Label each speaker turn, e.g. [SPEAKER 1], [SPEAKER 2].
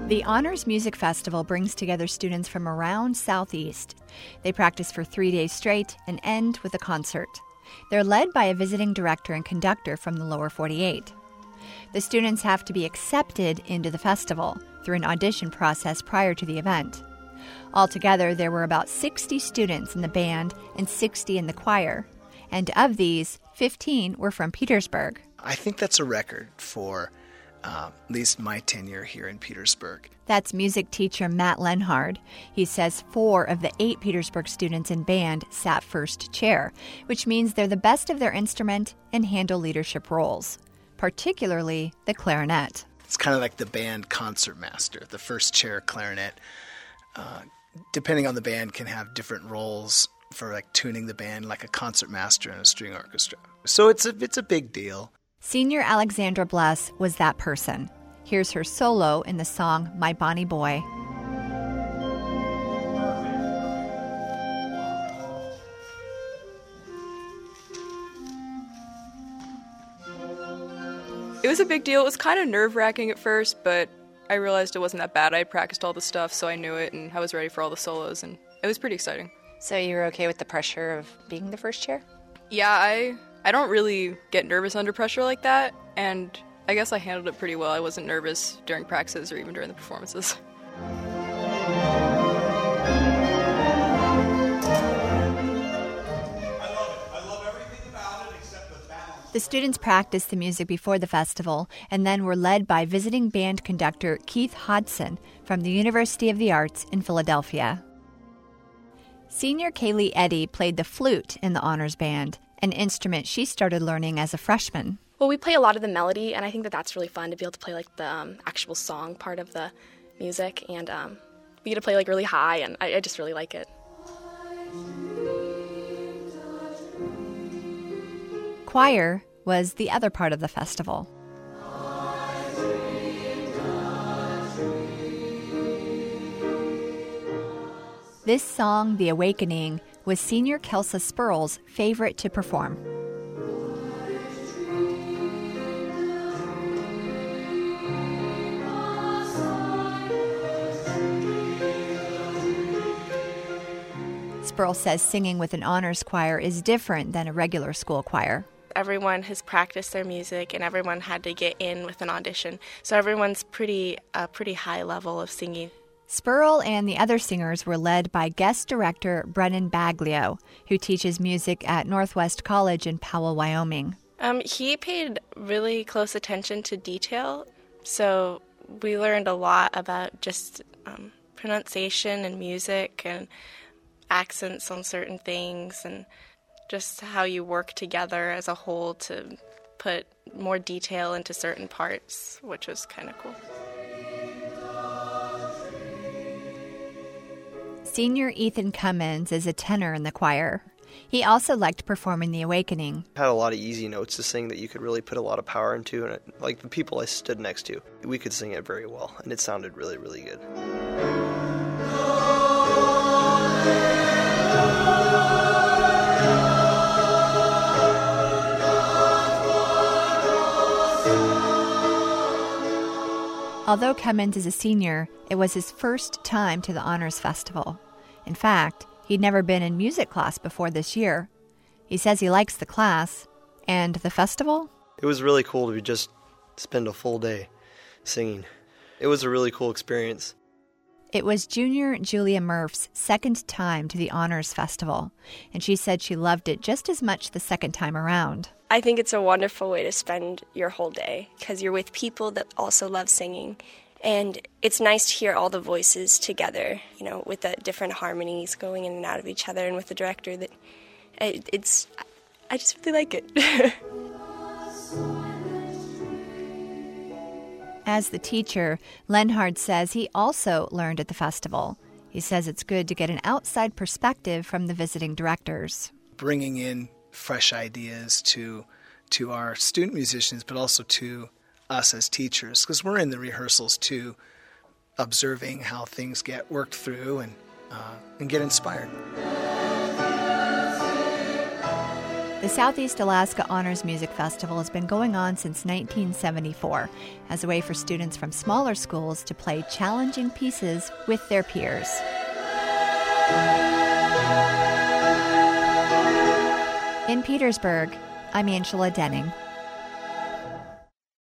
[SPEAKER 1] The Honors Music Festival brings together students from around Southeast. They practice for 3 days straight and end with a concert. They're led by a visiting director and conductor from the lower 48. The students have to be accepted into the festival through an audition process prior to the event. Altogether, there were about 60 students in the band and 60 in the choir. And of these, 15 were from Petersburg.
[SPEAKER 2] I think that's a record for at least my tenure here in Petersburg.
[SPEAKER 1] That's music teacher Matt Lenhard. He says 4 of the 8 Petersburg students in band sat first chair, which means they're the best of their instrument and handle leadership roles, particularly the clarinet.
[SPEAKER 2] It's kind of like the band concertmaster. The first chair clarinet, depending on the band, can have different roles for like tuning the band, like a concertmaster in a string orchestra. So it's a big deal.
[SPEAKER 1] Senior Alexandra Bless was that person. Here's her solo in the song My Bonnie Boy.
[SPEAKER 3] It was a big deal. It was kind of nerve-wracking at first, but I realized it wasn't that bad. I practiced all the stuff, so I knew it, and I was ready for all the solos, and it was pretty exciting.
[SPEAKER 4] So you were okay with the pressure of being the first chair?
[SPEAKER 3] Yeah, I don't really get nervous under pressure like that, and I guess I handled it pretty well. I wasn't nervous during practices or even during the performances.
[SPEAKER 1] The students practiced the music before the festival and then were led by visiting band conductor Keith Hodson from the University of the Arts in Philadelphia. Senior Kaylee Eddy played the flute in the honors band, an instrument she started learning as a freshman.
[SPEAKER 5] Well, we play a lot of the melody, and I think that that's really fun to be able to play like the actual song part of the music, and we get to play like really high, and I just really like it.
[SPEAKER 1] Choir was the other part of the festival. This song, The Awakening, was senior Kelsa Spurl's favorite to perform. Spurl says singing with an honors choir is different than a regular school choir.
[SPEAKER 6] Everyone has practiced their music, and everyone had to get in with an audition. So everyone's pretty high level of singing.
[SPEAKER 1] Spurl and the other singers were led by guest director Brennan Baglio, who teaches music at Northwest College in Powell, Wyoming.
[SPEAKER 6] He paid really close attention to detail, so we learned a lot about just pronunciation and music and accents on certain things and just how you work together as a whole to put more detail into certain parts, which was kind of cool.
[SPEAKER 1] Senior Ethan Cummins is a tenor in the choir. He also liked performing The Awakening.
[SPEAKER 7] I had a lot of easy notes to sing that you could really put a lot of power into, and like the people I stood next to, we could sing it very well, and it sounded really, really good.
[SPEAKER 1] Although Cummins is a senior, it was his first time to the Honors Festival. In fact, he'd never been in music class before this year. He says he likes the class. And the festival?
[SPEAKER 7] It was really cool to just spend a full day singing. It was a really cool experience.
[SPEAKER 1] It was junior Julia Murph's second time to the Honors Festival, and she said she loved it just as much the second time around.
[SPEAKER 8] I think it's a wonderful way to spend your whole day because you're with people that also love singing. And it's nice to hear all the voices together, you know, with the different harmonies going in and out of each other, and with the director. I just really like it.
[SPEAKER 1] As the teacher, Lenhard says he also learned at the festival. He says it's good to get an outside perspective from the visiting directors.
[SPEAKER 2] Bringing in fresh ideas to our student musicians, but also to us as teachers, because we're in the rehearsals too, observing how things get worked through and get inspired.
[SPEAKER 1] The The Southeast Alaska Honors Music Festival has been going on since 1974 as a way for students from smaller schools to play challenging pieces with their peers. In Petersburg, I'm Angela Denning.